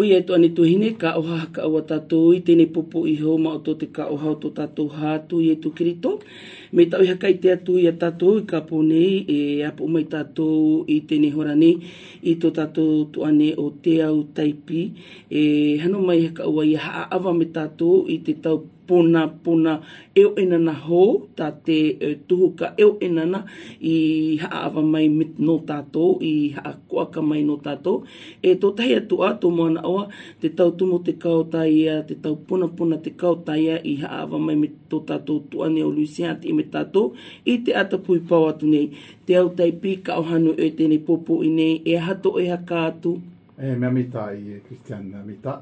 ia to ani tuhine ka oha ka o tatou I tene popo I ho ma o to te ka oha o to tatou hatu I tu Kirito. Me tau iha kai te atu ia tatou I ka ponei e apu mai tatou I tene horane I to tatou tuane o te au taipi. E hano mai haka ua ia haawa me tatou I te tau pona eo enana ho, ta te tuhuka eo enana I haawa mai mit no tātou, I haakoaka mai no tātou. E tō tahi atu a, tō moana awa, te tau tumo te kautaia, te tau pona te kautaia I haawa mai mit tō tātou tuane o Luciati I me tātou, I te atapui pau atu nei. Te au taipi ka ohanu e tēne popo I nei, e hato e haka atu. Mea mita I Christian, mea mita.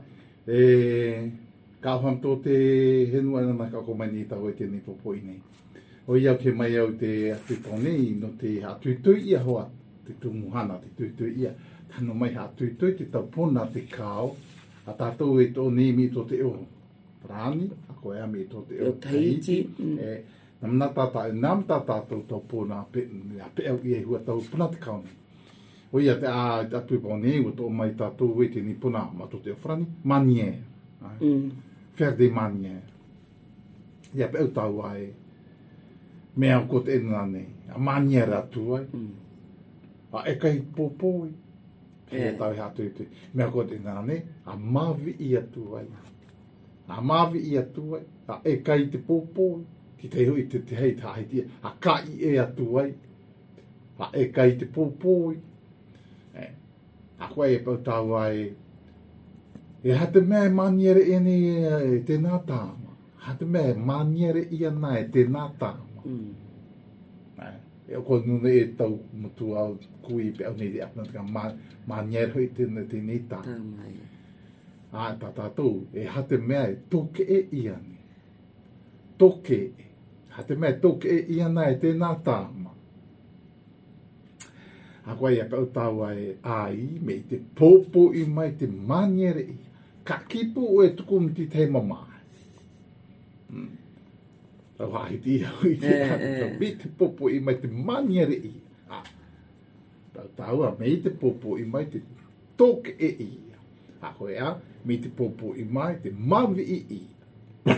Ka oham tō te henua nana ka komani I tau e tēnei popo I nei. O iau ke mai au te atu tonei no te hatuitui ia hoa, te tumuhana, te tuitui ia. Tano mai hatuitui te tau pona te kao, a tātou e tō nimi tō te o Rani, a koe ame tō te o Tahiti. Nam tātou tau pona a pe au I e hua tau pona te kao nei. O ia te atu ponei o tō mai tātou e tēnei pona ma tō te o Frani, manière. Faire des manières. Ia pe au tau ai, mea o kote ena nei, a manière atu ai. A e kai popoi, e tau e hatu i tui. Mea o kote ena nei, a mavi I atu ai. A mavi I atu ai, a e kai te popoi, ki te hui te hei tahiti, a kai e atu ai. A e kai te popoi. A koe e pau tau ai, e hate mea maniere ene te nā tāma. Hate mea maniere ia nā e te nā tāma. E o koe nuna e tau mutu au kui pe au nei te apna tika maniere hoi te nei tāma. A tā tātou, e hate mea e toke e ia ni. Toke e. Hate mea toke e ia nā e te nā tāma. A koe e pau tau ai me te popo I mai te maniere ia. Ka kipu o e tuku mti te mamai. Tau haiti hui te ata. Me te popo I mai te maniere ia. Tau a me te popo I mai te toke e ia. A koe a, me te popo I mai te mavi I ia.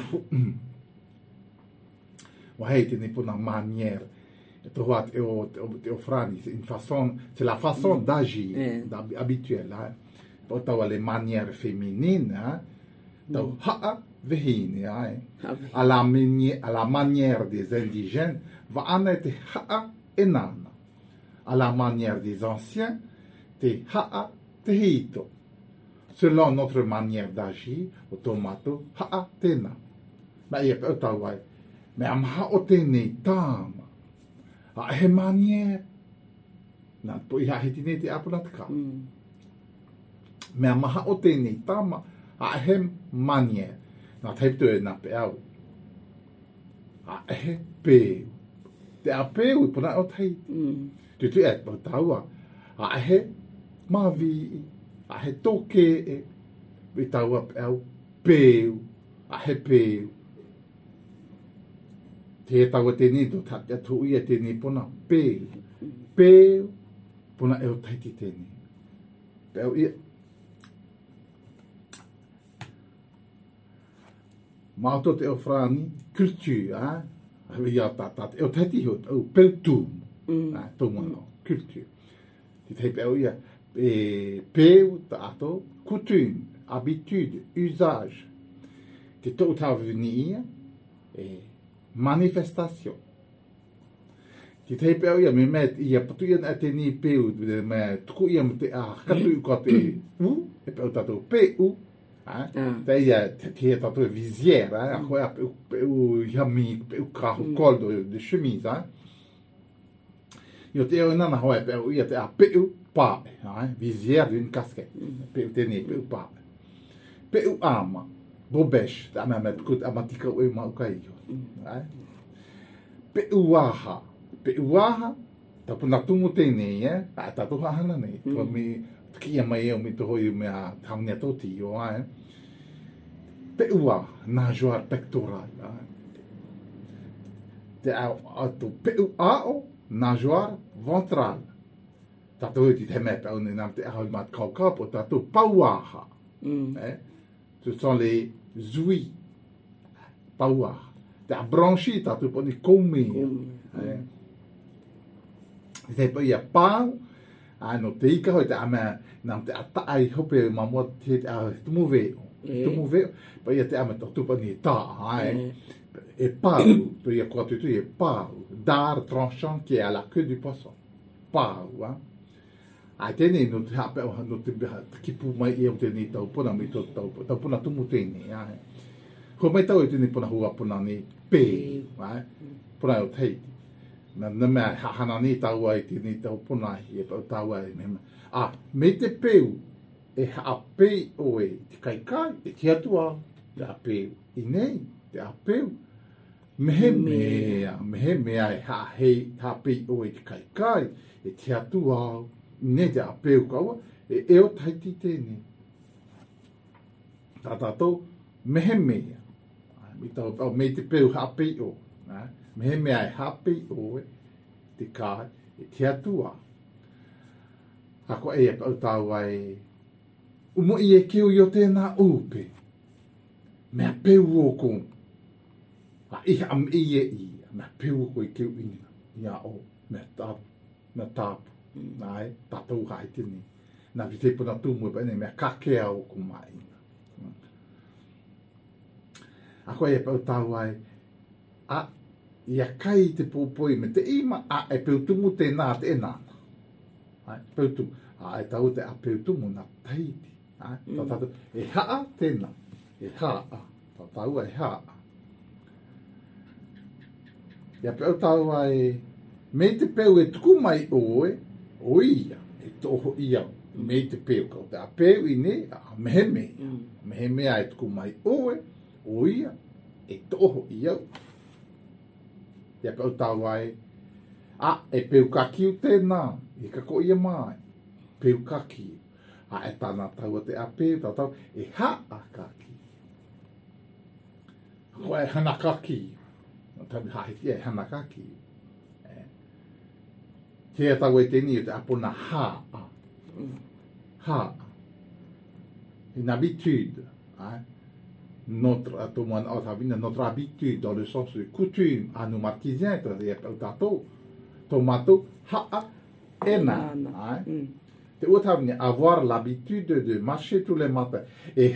Wahei te nipuna maniere. E tohu at te o frani. C'est la façon d'agir habituelle. O tau le manière féminine, tau haa vehine, à la manière des indigènes, va ane te haa enana. À la manière des anciens, te haa te hito. Selon notre manière d'agir, o tomato, haa tena. Ma ia pe o tau ai, me amha o tēnei tāma. A he manière, nā po I hahiti nei te apuna te kā. Mea maha o tēnei tāma, a he manière. Nā teipitu e nā pe au. A he pēu. Te a pēu I puna o teiti. Tu e pau taua. A he mavi, a he toke e. I taua pe au pēu. A he pēu. Te e taua tēnei to tate atu ia tēnei puna pēu. Pēu, puna e o teiti tēnei. Pe au ia. Mātou te o frani, culture, ia tātāt, e o tēti hot, au peltum, tō mono, culture. Te te pe au ia, peu tātou, coutume, habitude, usage. Te tō tāu vini ia, manifestation. Te te pe au ia, me met, ia patu ia na te ni peu, me tuku ia me te katu ka te u, e pe au tātou peu, te ia te tātou visière, a koe a peu yami, peu col de chemise. Io te au nana hoa pe au ia te a peu pae, visière d'une casquette, peu tēnei, peu pae. Peu ama, bobesh, te ama met kut amatika ue maukai. Peu waha, ta puna tumu tēnei, a tātou hahana nei, tua mi kia mai eo mi toho I mea taunea toti o Peua, nageoire pectorale. Te atu peu ao, nageoire ventrale. Tātou ti te mea pau nei nām te ahau mat kaukap o tātou pauaha. Ce sont les ouïes. Paua. T'as branché, t'as tout poni comé. T'es pas y a pas. No te ika hoi te ama nam te ata ai hope mamua te tu move. Tu move. Pa ia te ama tu poni ta. Et pau. Tu ia quoi tu e pau. Dard tranchant qui est à la queue du poisson. Pau. Ai tēnei no te hape no te kipu mai e o tēnei tau puna mi tau puna tumu tēnei. Ko mai tau e tēnei puna hua puna ni pē. Puna o teiti. Na mea hahana ni tau ai tēnei tau puna e pau tau ai. Me te peu e haapei o e te kaikai e te atua te apeu. I nei te apeu. Mehe mea e haapei o e te kaikai e te atua au. Ne te apeu kaua, e o taiti tēnei. Tātātou, mehe mea. Mi tau me te peu hapei o. Mehe mea e hapei o te kai, e te atua. Ako e pau tau ai, umo i e keu i o tēnā upe. Mea peu o kong. Iha am i e i, mea peu o ko i keu ina. Ia o, mea tāpu. Nai, tātou hai tini. Nā ki te puna tūmui pa mea kakea o kumai. Ako e pau tau ai, ia kai te pōpoi me te ima, e pau tumu tēnā te enāna. Pau tumu. E tau te a pau tumu nā taiti. Tātou, e haa tēnā. E haa. Tātou e haa. Ia pau tau ai, me te pau e tuku mai oe, o ia, e toho ia, me te peo kau. Te a peo i ne, a mehe mea. Mehe mea e tuku mai oe, o ia, e toho ia. Ia kau tau ai, e peo kaki o tēnā, e kako ia mai. Peo kaki. E tāna tau te a peo, tau, e haa kaki. Ko e hana kaki. Tabi hahiti e hana kaki. Te tau e tēni o te apona haa. Haa. Une habitude. Notre habitude, dans le sens de coutume, à nous marquisiens, tomato, haa, ena. Te otavni, avoir l'habitude de marcher tous les matins. E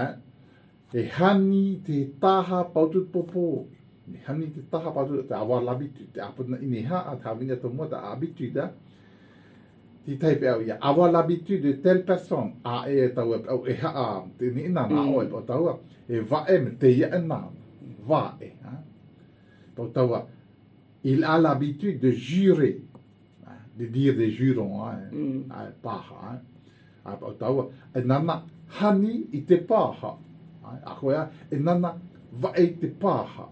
hani te taha pautut popo. Hani te taha pautut, te avoir l'habitude. Te apona ini haa, te havina to mo, te habitude. Ti taipe au ia, avoir l'habitude de telle personne. E tau e haa, te ni ina na oe, po tau e va me te ia ena. Va e. Po tau il a l'habitude de jurer. De dire des jurons. Paha. Po tau e nana hani i te paha. A koea, e nana va e te paha.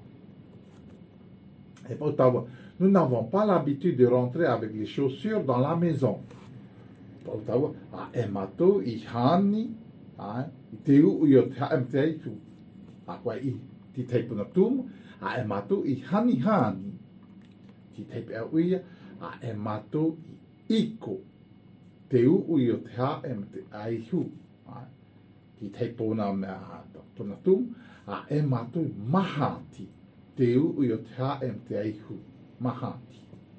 Et pour nous n'avons pas l'habitude de rentrer avec les chaussures dans la maison. Pour emato i hani, i te u i o te haem te aitu. Kwa i ti teipuna tumu, emato i hani. Ti teipe au ia, emato i iko. Te u i o te haem te aitu. Ti teipuna mea tuna tumu, emato i mahati. Te u i o te haem te aihu. Mahati.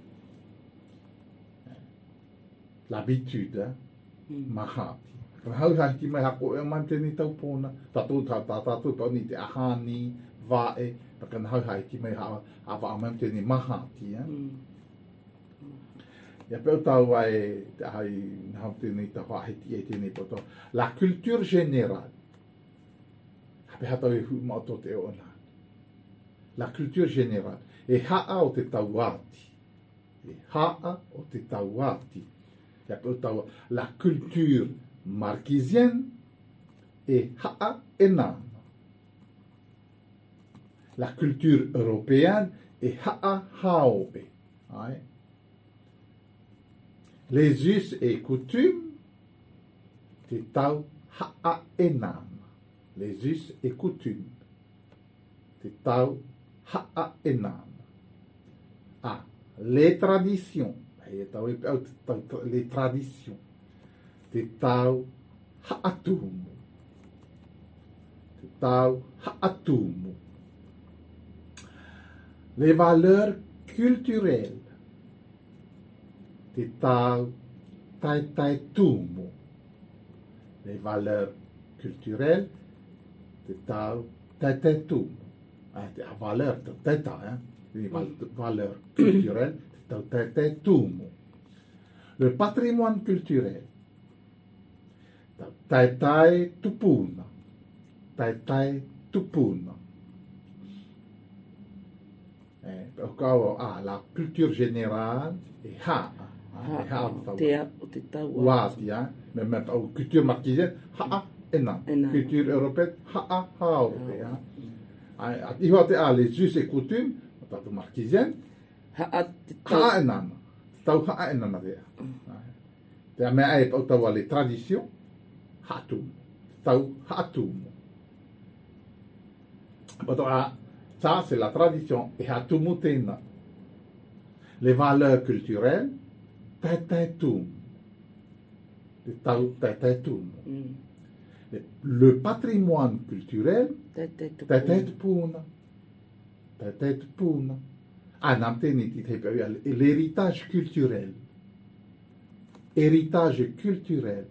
L'habitude, mahati. Kan hau hai ki mai hako e mai tēnei tau pōna. Tātou pa ni te ahani, vae. Kan hau hai ki mai hawa mai tēnei mahati. Ia pēu tau ai te hai hau tēnei tau hahiti e tēnei poto. La culture générale. Hape hatau e hu maoto te ona. La culture générale. E haa o te tauati. E haa o te tauati. Ia pēu tau la culture marquisienne e haa e nana. La culture européenne e haa haope. Les us et coutumes te tau haa e nana. Les us et coutumes te tau haa e nana. Les traditions. Les traditions. Te tau haa tumu. tau haatumu. Les valeurs culturelles te tau tai tumu. Les valeurs culturelles te tau tai tumu. Te a valeur te teta, les valeurs culturelles te tau tai tumu. Le patrimoine culturel tai tupuna. Tai tupuna. La culture générale est te tau Watia, mais même culture marquisienne, culture européenne, il va les us et coutumes, marquisienne, les traditions, ça, c'est la tradition. Et les valeurs culturelles, le patrimoine culturel, l'héritage culturel. Héritage culturel,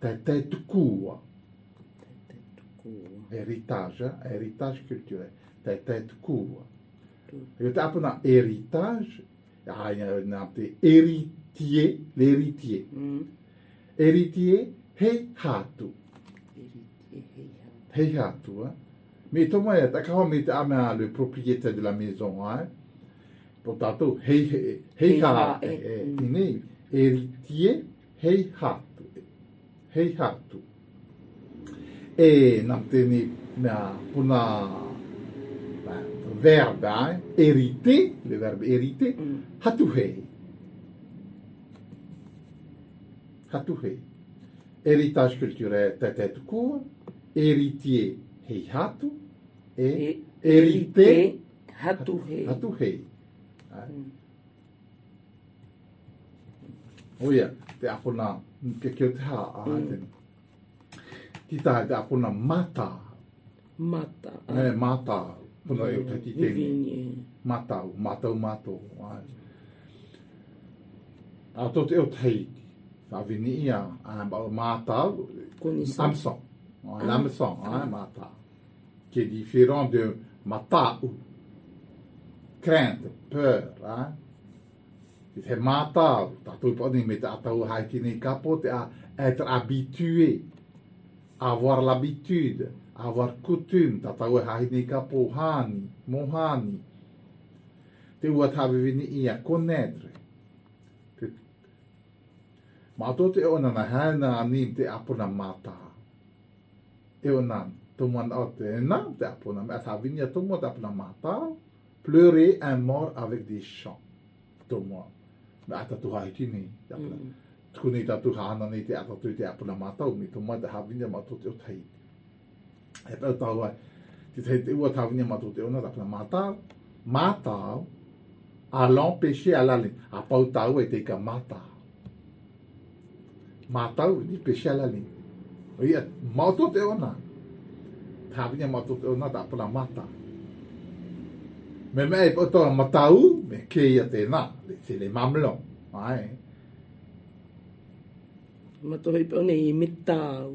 héritage culturel. Héritage, héritier, l'héritier. Héritier, hei hatu. Hei hatu, mais tout le monde, le propriétaire de la maison, pour tato, hei hatu. Héritier, hei hatu. Hei hatu. Et namteni, puna verbe, hériter, le verbe hériter, hatuhei. Hatuhei. Héritage culturel, tête court, héritier, hei hatu, et hérité, hatuhei. Hatuhei. Oui, te apuna, ke te ha, tita te apuna mata. Mata. Mata. Puna eu te titeni. Matau. A tot eu teiti. Sa vini ia. Matau. Amson. L'Amson. Mata. Qui est différent de matau. Crainte, peur. C'est matau. Tatu poni me atau haitini capote à être habitué. Avoir l'habitude. Avoir coutume, tataue haini ka pohani, mohani. Te ua tawivini ia, connaître. Mato te ona na hana anim te apuna mata. E ona, tomuan o te na, te apuna, me atawini a tomuan te apuna mata. Pleurer un mort avec des chants. Tomuan. Me atatu haitini. Tukuni tatu hana ni te atatu te apuna mata, mi tomuan te havini a mato te o taiti. E pau tau ai, te ua tawini matou te ona, tapna matau, à l'empêcher à l'aller. A pau tau e te ka matau. Matau, di péché à l'aller. Ia, matou te ona. Tawini matou te ona, tapna matau. Me e pau tau matau, me ke ia te na, c'est les mamelons. Ai. Matou hei pau nei mitau.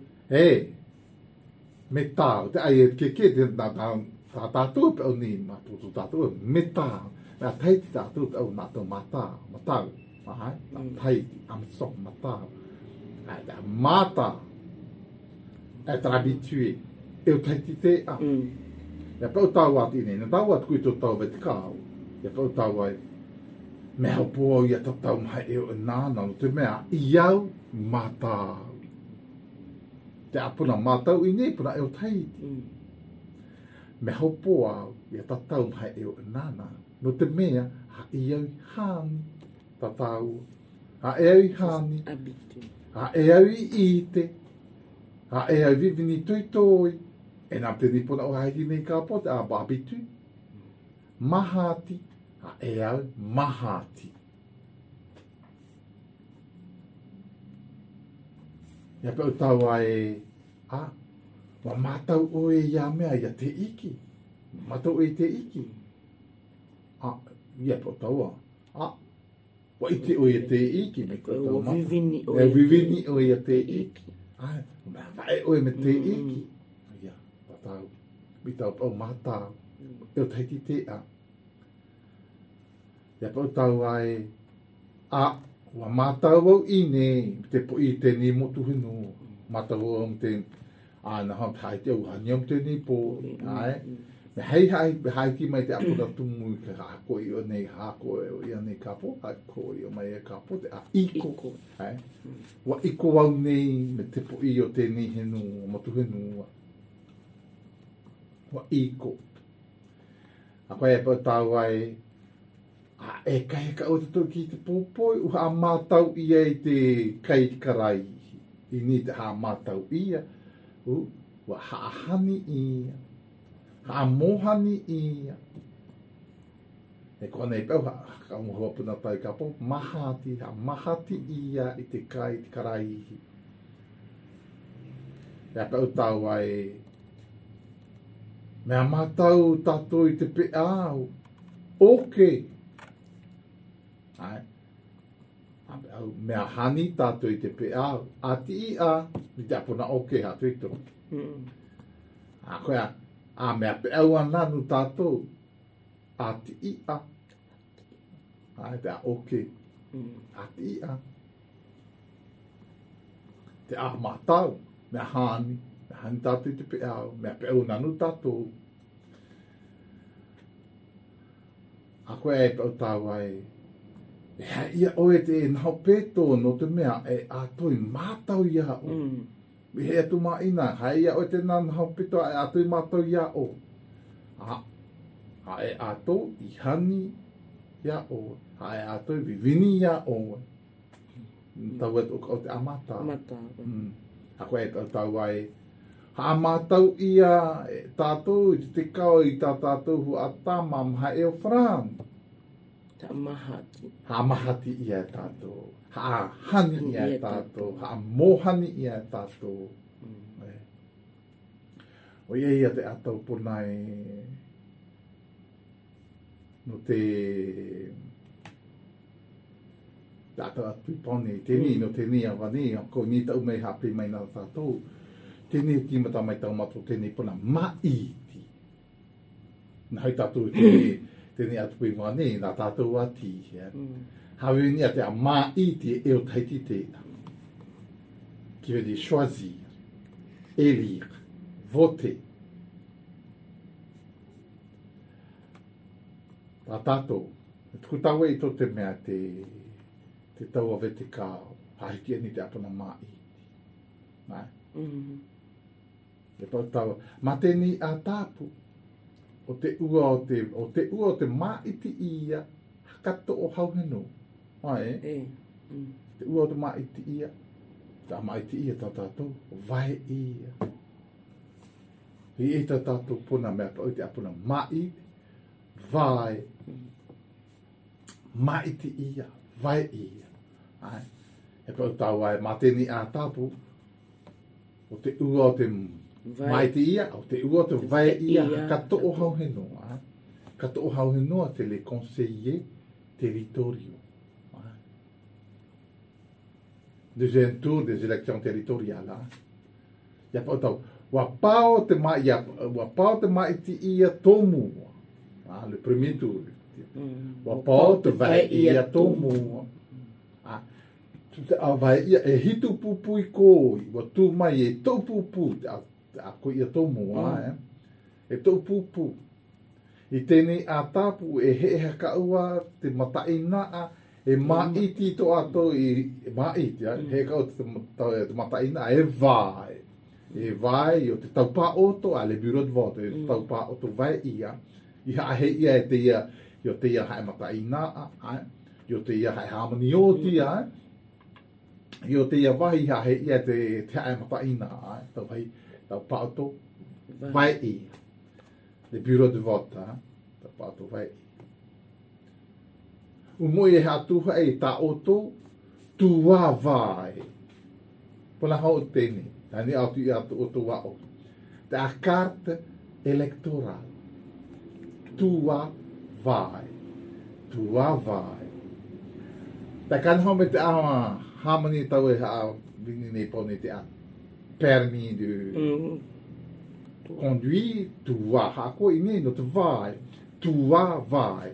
Metal, te ai ke te na tātou pe au ni ma tu tātou metal. Na taiti tātou pe au na tau matau. Na taiti am sok matau. Da mata. Être habitué. Eu taiti te a. Ya pe au tau ati nei. Na tau ati kui tō tau vete kāu. Ya pe au tau ai. Mea po ia tau mai eu nāna. Te mea iau matau. Te apuna matau I nei, puna eo taiti. Me hopo au, ia tatau mai eo nana. No te mea, ha iau hani, tatau. Ha iau hani. Ha iau I ite. Ha iau vivini toi. E nā te nipuna o haiti nei ka pote, a babitu. Mahati. Ha iau mahati. Ia pe tau ai Wa matau o e ia mea ia te iki. Matau e te iki. Ia po taua. Wa ite o ia te iki. O vivini o ia. Vivini o ia te iki. Vai o e me te iki. Ia, patau. Mitau pau matau. Eu taiti te a. Ia po tau ai. Wa matau au ine. Te po i te ni motu hinu. Matau au te... na hau tai te au hanyam te ni po. Me hei ki mai te apura tumu i ka hako i o nei hako e o ia nei kapo, hako i o mai e kapo te a iko. Wa iko au nei me te po i o te ni henu, o matu henu. Wa iko. A koe e pau tau ai, e kai ka o te tau ki te popoi, u ha mātau ia i te kai karai. I ni te ha mātau ia, wa haahani ia. Ha mohani ia. E kone i pau, ka umuhua puna tai kapo, mahati ia i te kai, te karaihi. E pau tau ai, mea matau tato i te pe au, oke. Mea hani tato i te pe au, ati ia, i te apuna oke hatu i tō. A koea, mea pe au ananu tātou, ati ia. Te a oke. Ati ia. Te a matau, mea hani. Mea hani tātou i te pe au. Mea pe au nanu tātou. A koe e pau tāu ai. Hea ia oe te e nao pētō no te mea e a toi mātau ia o. He atu maina, hai ia o te nan hau pito e atu i mātou ia o. Ha e ato i hani ia o. Ha e ato i vivini ia o. Tau e o te amata. Ha koe e tau ai. Ha amatau ia tātou i te kau i tā tātou hu a tamam ha e o Fran. Ta mahati. Ha mahati ia tātou. Ha hani ia tātou, ha mohani ia tātou. O ia te atau punai no te tātou atu pone, tēni no tēni awani, ko ni tau mei hapi mai nā tātou. Tēni ki mata mai tau mato tēni puna maiti. Nā hau tātou tēni atu pui wani, nā tātou ati. Hawe ni a te a maiti e o taiti tēna. Qui veut dire choisir, élire, voter. Tā tātou, e tuku taua i tō te mea te tau ave te kāo, hahiti ni te apana maiti. Nai? E pau taua, ma tēni a tāpu, o te ua o te maiti ia, hakato o hauhenu. Ai, te ua o te maiti ia, tā maiti ia tā tātou, vai ia. Hi e tā tātou puna mea pa o te apuna maiti, vai, maiti ia, vai ia. Ai, e pa o tau ai, ma tēni a tāpu, o te ua o te maiti ia, o te ua o te vai ia, kato o hauhenoa. Kato o hauhenoa te le conseiller territoriaux. Deuxième tour des élections territoriales. Ia pa tau, wa pao te mai ti ia tomu. Le premier tour. Wa pao te vai ia tomu. A vai ia e hitu pupu i koi, wa tu mai e tau pupu, a ko ia tomu. E tau pupu. I tēnei a tāpu e he haka ua te mataina e maiti to ato i maiti, he kau te mataina e vai. E vai o te taupa oto a le bureau de vote, e te taupa oto vai ia. I hae ia e te ia, i o te ia hae mataina, i o te ia hae harmoni oti, i o te ia vai i hae ia te hae mataina, taupa oto vai ia. Le bureau de vote, taupa oto vai ia. O moi e hatuha e ta oto tua vai. Pona hau tēne. Tani atu i atu o tua o. a carte electoral. Tua vai. Tua vai. Ta kan ho me te a harmony tau e ha vini nei pone te a permis de conduire. Tua ha ko ini no te vai. Tua vai.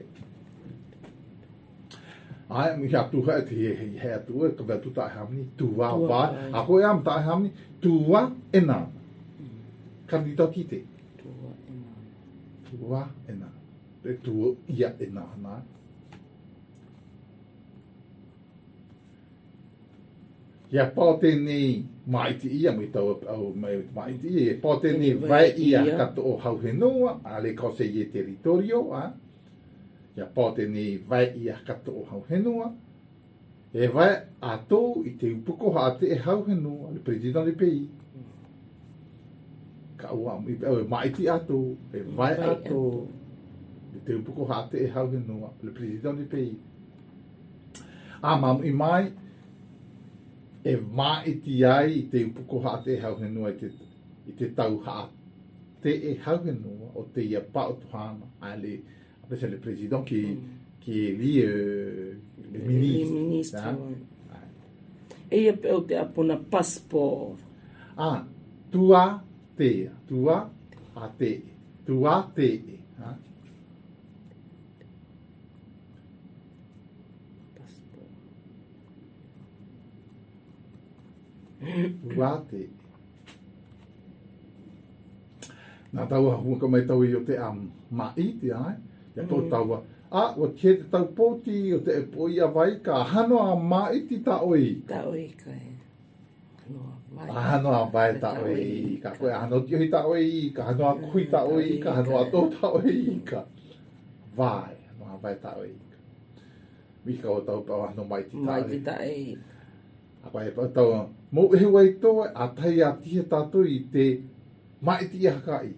Ai mi ha tu ha te he tu e ka tu ta harmony. Tua vai. A ko am ta harmony. Tua ena. Candidato kite. Tua ena. Te tu ia ena na. Ia pote ni mai ti ia mi tau au mai ti ia pote ni vai ia kato o hau henua a le kose i territorio a. Ia pote ni vai ia kato o hau henua. E vai a tō i te upuko ha te e hau henua le president le pei. Ka ua mai ti ato e vai ato i te upuko ha te e hau henua le president le pei. A mam i mai e maiti ai i te upuko ha te hau henua i te tau ha te e hau henua o te ia pa o tuhana a le president qui élit le ministre. E ia pe o te apona passeport. Ah, tua te a te. Tua te. Wate. Nā taua hunga mai tau i o te maiti ai. Ia tō taua. O te tau pōti o te e poi a vai ka hano a maiti ta oi. Ta oi ka e. Hano a vai ta oi. Ka koe hano tiohi ta oi. Ka hano a kui ta oi. Ka hano a tō ta oi. Ka vai. Hano a vai ta oi. Mika o tau pau hano maiti ta oi. Maiti ta oi. Apa e tau mo e wai to a tai a tia tato i te maiti a kai.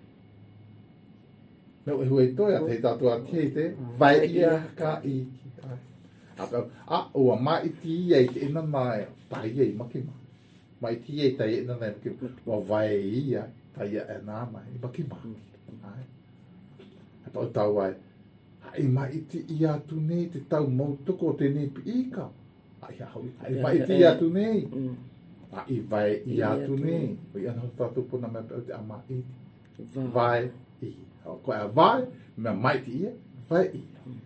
No e wai to a tai tato a tia i te vai a kai. Apa o a maiti e te ina mai tai e makima. Maiti e tai ina mai makima. Wa vai a tai e na mai makima. Apa tau ai ai maiti i atu nei te tau mautoko te ne pika. Ai vai ti atu nei. Ai vai i atu nei. Oi ana tatu puna me te ama i. Vai i. Ko a vai me mai ti vai i.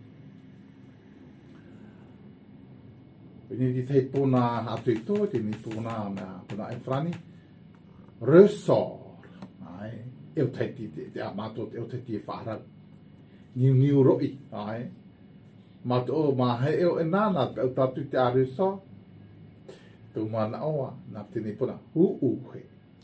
Ni te puna atu i to te ni puna me puna e frani. Resort. Ai eu te te amato eu te fara. Niu roi. Ai mato ma he e nana pe tatu te aresa tu mana oa na te ni puna he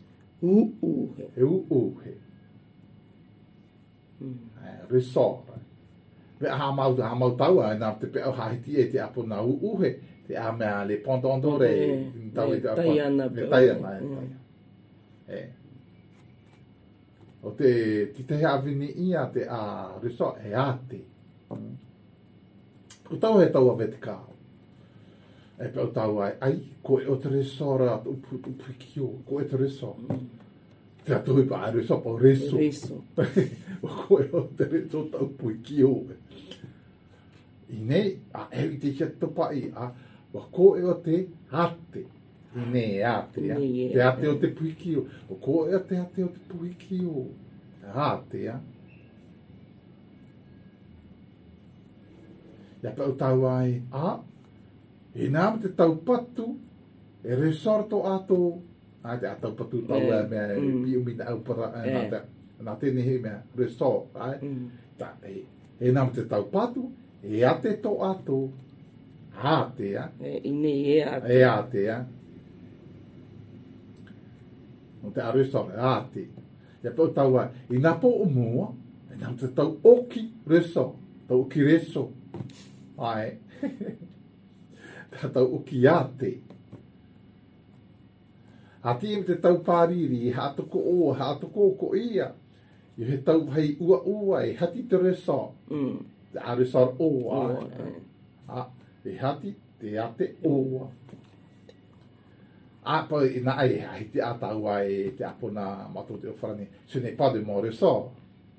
resort pe ha mau tau na te pe ha ti e te apuna he te a me le pondondore tau te taiana o te avini ia te a resort e ate o tau he tau a vetikau. E pe o tau ai, ko e o te resora upu kio, ko e te resora. Te atu i pa a resora, pa o reso. O ko e o te resora tau pui kio. I nei, a e te kia topai, o ko e o te ate. I nei, ate, te ate o te pui kio. O ko e o te ate o te pui kio. Ate, Ia pa o tau ai, e nām te tau patu, e resorto ato, te a tau patu tau e mea, piu mina au para, nā tēne he mea, resort, e nām te tau patu, e ate to ato, ate, Ine e ate. E ate, no te a resort, ate. Ia pa o tau ai, i nā po o mua, e nām te tau oki resort, tau oki resort. Ai, tau uki ate. Ati e te tau pāriri, e hātoko o, hātoko o ko ia. I he tau hei ua, e hati te resort. Te a resort o, e hati te ate o. Apa ina ai te ataua e te apona matou te ofrani. Ce n'est pas de mon ressort.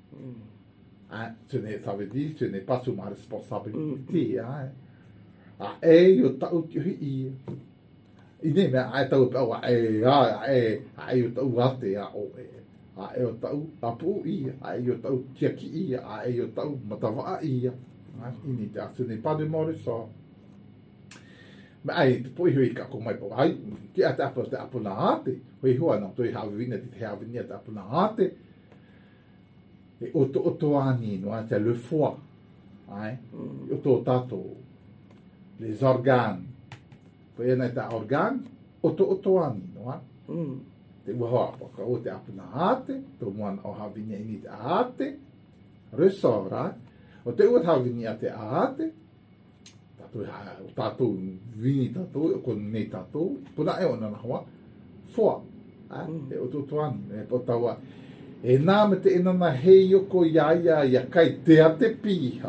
Ça veut dire ce n'est pas sous ma responsabilité. E o tau te hui. Ine mea ai tau pe awa o tau ate a o e o tau apu ia, o tau tiaki ia, o tau matawaa ia. Ini te ce n'est pas de mon ressort. Ma ai te poi hui ka ko mai po ai ki ata te apuna ate hui hoa no toi hawina te hawina te apuna ate e oto ani no ate le foie ai oto tato les organes poi ana ta organe oto ani no te hoa po ka o te apuna ate to moan o hawina ini te ate resora o te o hawina te ate o tātou vini tātou, o kon nei tātou, puna e ona na hoa, foa, e o tōtuani, e po taua, e nā me te enana hei oko iaia ia kai te a te piha.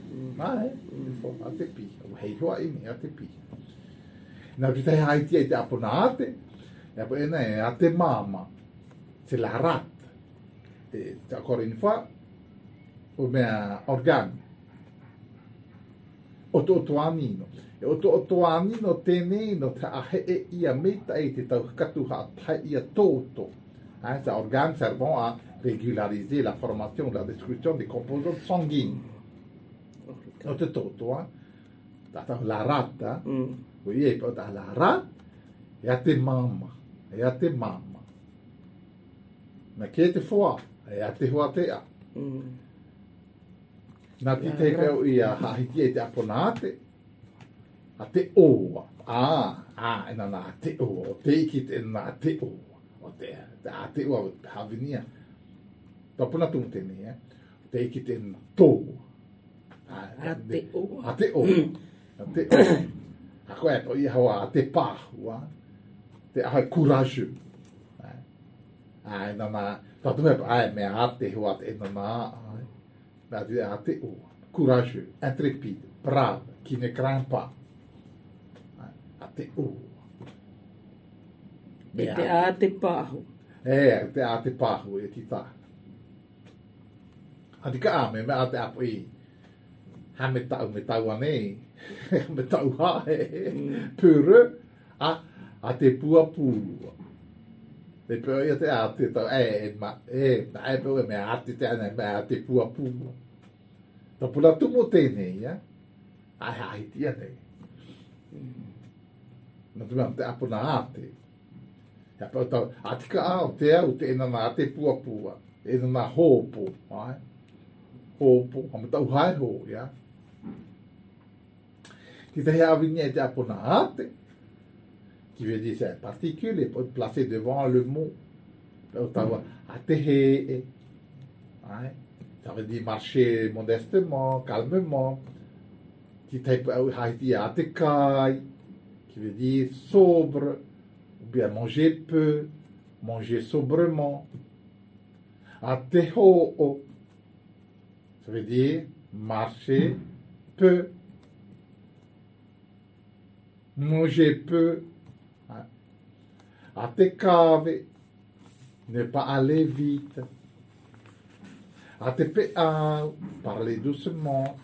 A te piha, o hei hoa ini, a te piha. Nā ki te haiti ai te apona ate, e po ena e a te mama, se la rat, e te akore ni wha, o mea organe, o toanino. E o toanino tēnei no te ahe e ia meita e te tau katu ha tai ia toto. Ces organes servant à régulariser la formation, la destruction des composants sanguines. O te toto, tata la rata, oui, e pota la rat, e a te mama, e a te mama. Ma ke te foa, e a te hoa te a. Nā ti te kau i a hahiti e te aponate, a te oa. Ena nā te oa, o te iki te nā te oa. O te a te oa havinia. Topuna tungu tēnei, te iki te nā tōa. A te oa. A te oa. A te oa. A koe po i hawa a te pāhu, te ahai courageux. Ena nā, tatu me pa, mea a te hoa te ena nā, a te oa, courageux, intrépide, brave, qui ne craint pas. A te oa. E te a te pāhu. Te a te pāhu e ti tā. Ati ka ame, me a te apo i, ha me tau anei, me tau hae, pure, a te pua pua. Me pēo ia te a te tau, na e pēo e me a te ane, me a te pua pua. Ta pula tumo tēnei, ai haitia nei. Na tu te apuna ate. Ja pēo tau, atika au te au te enana a te pua pua. Enana hōpo, ai. Hōpo, hama tau hai hō, ja. Ki te hea avini e te apuna ate, qui veut dire c'est particule et peut placer devant le mot. Ça veut dire marcher modestement, calmement. Qui veut dire sobre, ou bien manger peu, manger sobrement. Ateho, ça veut dire marcher peu, manger peu. A te cave, ne pas aller vite. A te peau, parler doucement.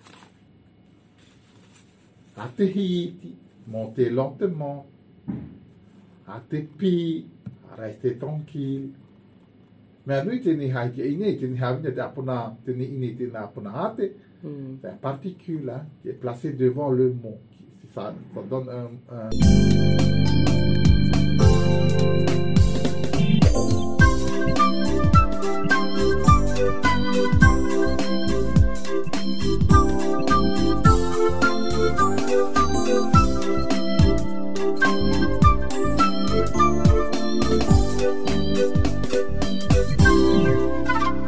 A te hiti, monter lentement. A te pi, rester tranquille. Mais nous, teni haiti ine, teni havine te apona, teni ine teni apona ate. C'est un particule qui est placé devant le mot. Ça donne un